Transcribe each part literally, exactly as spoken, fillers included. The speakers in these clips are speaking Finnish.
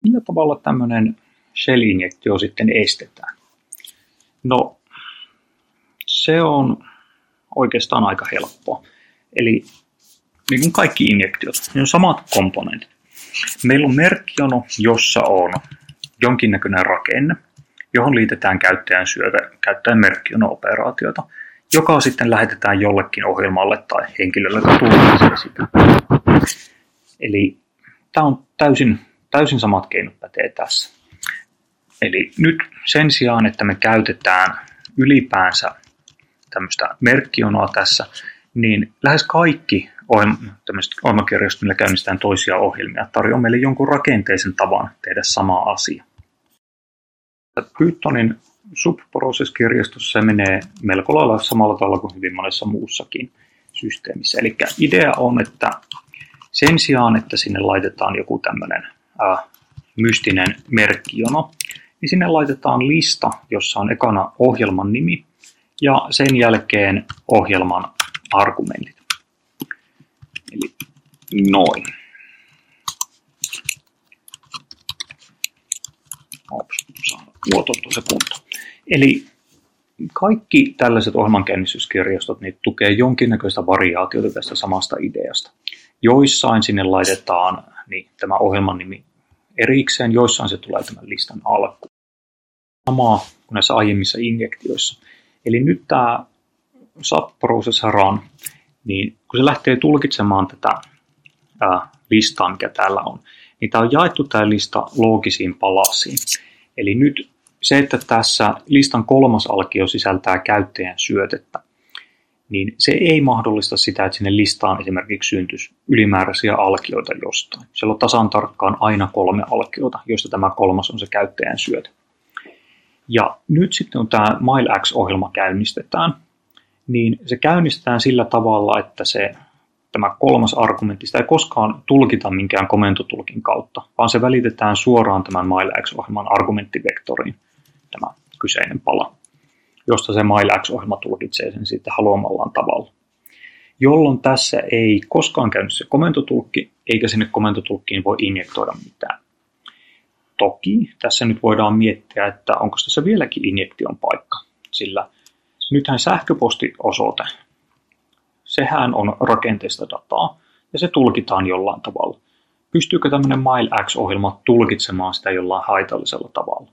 millä tavalla tämmöinen shell-injektio sitten estetään? No, se on oikeastaan aika helppoa. Eli niin kuin kaikki injektiot, ne on samat komponentit. Meillä on merkkijono, jossa on jonkinnäköinen rakenne, johon liitetään käyttäjän syötä, käyttäjän merkkijono-operaatiota, joka sitten lähetetään jollekin ohjelmalle tai henkilölle, joka tulkitsee sitä. Eli tämä on täysin, täysin samat keinot pätee tässä. Eli nyt sen sijaan, että me käytetään ylipäänsä tämmöistä merkkijonoa tässä, niin lähes kaikki ohjelmakirjastot, millä käynnistetään toisia ohjelmia, tarjoaa meille jonkun rakenteisen tavan tehdä sama asia. Pythonin subprocess-kirjastossa se menee melko lailla samalla tavalla kuin hyvin monessa muussakin systeemissä. Eli idea on, että sen sijaan, että sinne laitetaan joku tämmöinen äh, mystinen merkkijono, niin sinne laitetaan lista, jossa on ekana ohjelman nimi ja sen jälkeen ohjelman argumentit. Eli noin. Ops, saan luotottua se kunto. Eli kaikki tällaiset ohjelmankäynnistyskirjastot niin tukee jonkinnäköistä variaatiota tästä samasta ideasta. Joissain sinne laitetaan niin, tämä ohjelman nimi erikseen, joissain se tulee tämän listan alkuun. Samaa kuin näissä aiemmissa injektioissa. Eli nyt tämä subprocess run, niin kun se lähtee tulkitsemaan tätä ää, listaa, mikä täällä on, niin tämä on jaettu tämä lista loogisiin palasiin. Eli nyt se, että tässä listan kolmas alkio sisältää käyttäjän syötettä, niin se ei mahdollista sitä, että sinne listaan esimerkiksi syntyisi ylimääräisiä alkioita jostain. Siellä on tasan tarkkaan aina kolme alkiota, joista tämä kolmas on se käyttäjän syöte. Ja nyt sitten kun tämä MileX-ohjelma käynnistetään, niin se käynnistetään sillä tavalla, että se, tämä kolmas argumentti, sitä ei koskaan tulkita minkään komentotulkin kautta, vaan se välitetään suoraan tämän MileX-ohjelman argumenttivektoriin, tämä kyseinen pala, josta se MileX-ohjelma tulkitsee sen sitten haluamallaan tavalla. Jolloin tässä ei koskaan käynyt se komentotulkki, eikä sinne komentotulkkiin voi injektoida mitään. Toki tässä nyt voidaan miettiä, että onko tässä vieläkin injektion paikka, sillä nythän sähköpostiosoite, sehän on rakenteista dataa ja se tulkitaan jollain tavalla. Pystyykö tämmöinen MileX-ohjelma tulkitsemaan sitä jollain haitallisella tavalla?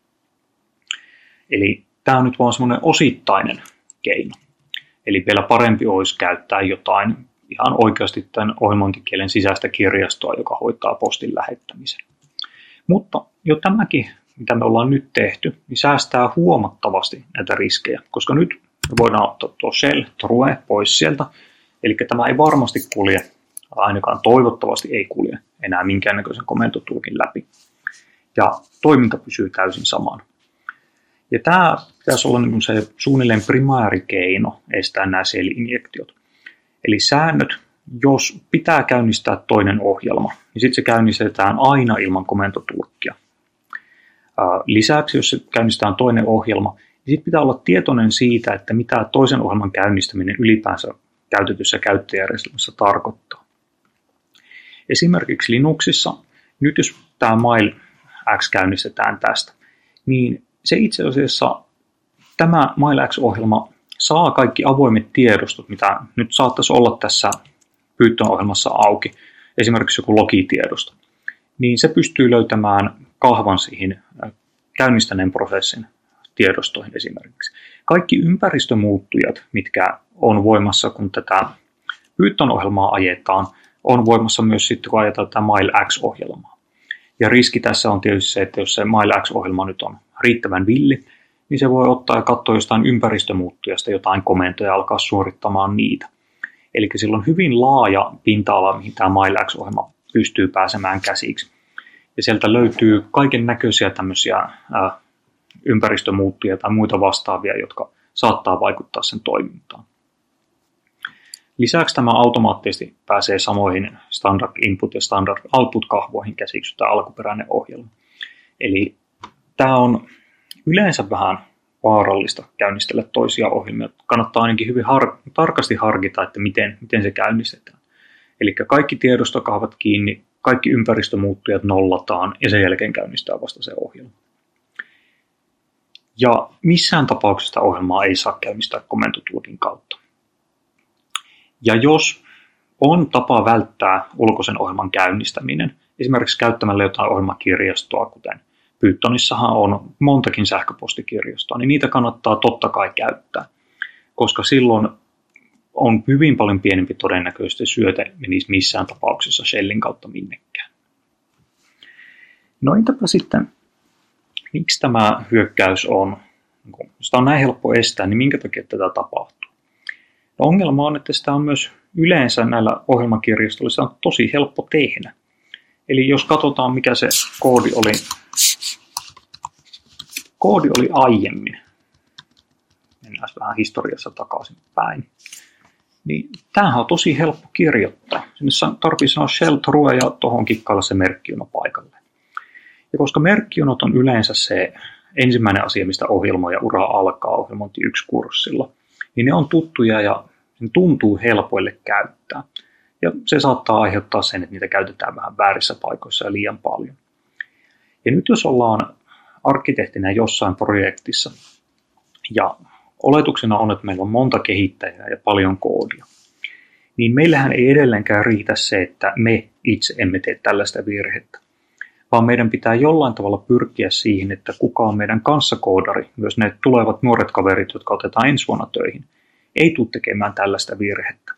Eli tämä on nyt vaan semmoinen osittainen keino. Eli vielä parempi olisi käyttää jotain ihan oikeasti tämän ohjelmointikielen sisäistä kirjastoa, joka hoitaa postin lähettämisen. Mutta jo tämäkin, mitä me ollaan nyt tehty, niin säästää huomattavasti näitä riskejä, koska nyt me voidaan ottaa tuo shell, true, pois sieltä. Eli tämä ei varmasti kulje, ainakaan toivottavasti ei kulje enää minkäännäköisen komentotulkin läpi. Ja toiminta pysyy täysin samana. Ja tämä pitäisi olla niin se suunnilleen primäärikeino estää nämä shell-injektiot. Eli säännöt, jos pitää käynnistää toinen ohjelma, niin sitten se käynnistetään aina ilman komentotulkkia. Lisäksi, jos se käynnistetään toinen ohjelma, niin sitten pitää olla tietoinen siitä, että mitä toisen ohjelman käynnistäminen ylipäänsä käytetyssä käyttöjärjestelmässä tarkoittaa. Esimerkiksi Linuxissa, nyt jos tämä MileX käynnistetään tästä, niin se itse asiassa tämä MileX-ohjelma saa kaikki avoimet tiedostot, mitä nyt saattaisi olla tässä Python-ohjelmassa auki, esimerkiksi joku logitiedosto, niin se pystyy löytämään kahvan siihen käynnistäneen prosessin tiedostoihin esimerkiksi. Kaikki ympäristömuuttujat, mitkä on voimassa, kun tätä Python-ohjelmaa ajetaan, on voimassa myös sitten, kun ajetaan tätä MileX-ohjelmaa. Ja riski tässä on tietysti se, että jos se MileX-ohjelma nyt on riittävän villi, niin se voi ottaa ja katsoa jostain ympäristömuuttujasta jotain komentoja ja alkaa suorittamaan niitä. Eli sillä on hyvin laaja pinta-ala, mihin tämä MileX-ohjelma pystyy pääsemään käsiksi. Ja sieltä löytyy kaiken näköisiä tämmöisiä ää, ympäristömuuttujia tai muita vastaavia, jotka saattaa vaikuttaa sen toimintaan. Lisäksi tämä automaattisesti pääsee samoihin standard input ja standard output kahvoihin käsiksi, tämä alkuperäinen ohjelma. Eli tämä on yleensä vähän vaarallista käynnistellä toisia ohjelmia. Kannattaa ainakin hyvin har- tarkasti harkita, että miten, miten se käynnistetään. Eli kaikki tiedostokahvat kiinni, kaikki ympäristömuuttujat nollataan ja sen jälkeen käynnistää vasta se ohjelma. Ja missään tapauksessa ohjelmaa ei saa käynnistää komentotulkin kautta. Ja jos on tapa välttää ulkoisen ohjelman käynnistäminen, esimerkiksi käyttämällä jotain ohjelmakirjastoa, kuten Pythonissahan on montakin sähköpostikirjastoa, niin niitä kannattaa totta kai käyttää, koska silloin on hyvin paljon pienempi todennäköisesti syöte menisi missään tapauksessa shellin kautta minnekään. No entäpä sitten, miksi tämä hyökkäys on, kun sitä on näin helppo estää, niin minkä takia tätä tapahtuu? No ongelma on, että sitä on myös yleensä näillä ohjelmakirjastoilla on tosi helppo tehdä. Eli jos katsotaan, mikä se koodi oli, koodi oli aiemmin, mennään vähän historiassa takaisin päin, niin tämähän on tosi helppo kirjoittaa. Sinne tarvitsee sanoa shell true ja tuohon kikkailla se merkkijuno paikalle. Ja koska merkkijunot on yleensä se ensimmäinen asia, mistä ohjelmoija ura alkaa ohjelmointi yksi kurssilla, niin ne on tuttuja ja ne tuntuu helpoille käyttää. Ja se saattaa aiheuttaa sen, että niitä käytetään vähän väärissä paikoissa ja liian paljon. Ja nyt jos ollaan arkkitehtinä jossain projektissa, ja oletuksena on, että meillä on monta kehittäjää ja paljon koodia, niin meillähän ei edelleenkään riitä se, että me itse emme tee tällaista virhettä, vaan meidän pitää jollain tavalla pyrkiä siihen, että kuka on meidän kanssakoodari, myös ne tulevat nuoret kaverit, jotka otetaan ensi vuonna töihin, ei tule tekemään tällaista virhettä.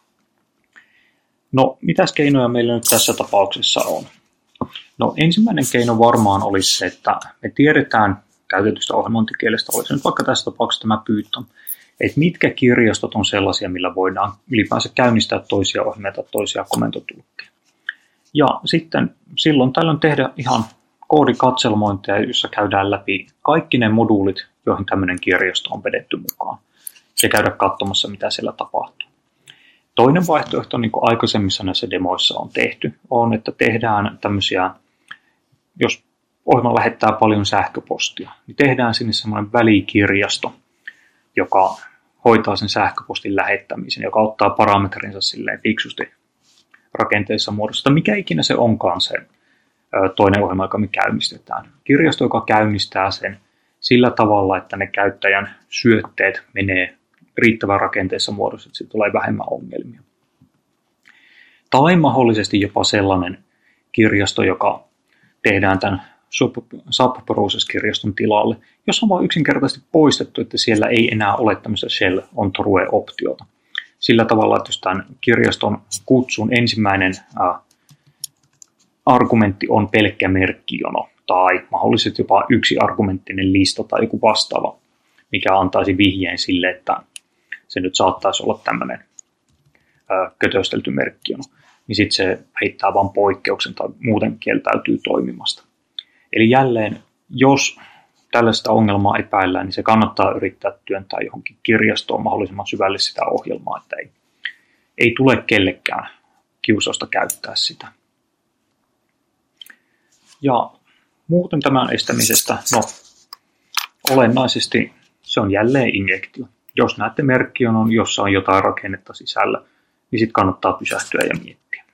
No, mitäs keinoja meillä nyt tässä tapauksessa on? No, ensimmäinen keino varmaan olisi se, että me tiedetään käytetystä ohjelmointikielestä, olisi nyt vaikka tässä tapauksessa tämä Python, että mitkä kirjastot on sellaisia, millä voidaan ylipäänsä käynnistää toisia ohjelmia tai toisia komentotulkkeja. Ja sitten silloin tällöin tehdä ihan koodikatselmointia, jossa käydään läpi kaikki ne moduulit, joihin tämmöinen kirjasto on vedetty mukaan, ja käydä katsomassa, mitä siellä tapahtuu. Toinen vaihtoehto, niin kuin aikaisemmissa näissä demoissa on tehty, on, että tehdään tämmöisiä, jos ohjelma lähettää paljon sähköpostia, niin tehdään sinne semmoinen välikirjasto, joka hoitaa sen sähköpostin lähettämisen, joka ottaa parametrinsa silleen fiksusti rakenteessa muodossa, mikä ikinä se onkaan se toinen ohjelma, joka me käynnistetään. Kirjasto, joka käynnistää sen sillä tavalla, että ne käyttäjän syötteet menee riittävän rakenteessa muodossa, että siitä tulee vähemmän ongelmia. Tai mahdollisesti jopa sellainen kirjasto, joka tehdään tämän subprocess-kirjaston tilalle, jossa on vain yksinkertaisesti poistettu, että siellä ei enää ole tämmöistä shell on true-optiota. Sillä tavalla, että jos tämän kirjaston kutsun ensimmäinen äh, argumentti on pelkkä merkkijono, tai mahdollisesti jopa yksi argumenttinen lista tai joku vastaava, mikä antaisi vihjeen sille, että se nyt saattaisi olla tämmöinen äh, kötöstelty merkkijono, niin sitten se heittää vain poikkeuksen tai muuten kieltäytyy toimimasta. Eli jälleen, jos tällaista ongelmaa epäillään, niin se kannattaa yrittää työntää johonkin kirjastoon mahdollisimman syvälle sitä ohjelmaa, että ei, ei tule kellekään kiusausta käyttää sitä. Ja muuten tämän estämisestä, no olennaisesti se on jälleen injektio. Jos näette merkkijonon, jossa on jotain rakennetta sisällä, niin sitten kannattaa pysähtyä ja miettiä.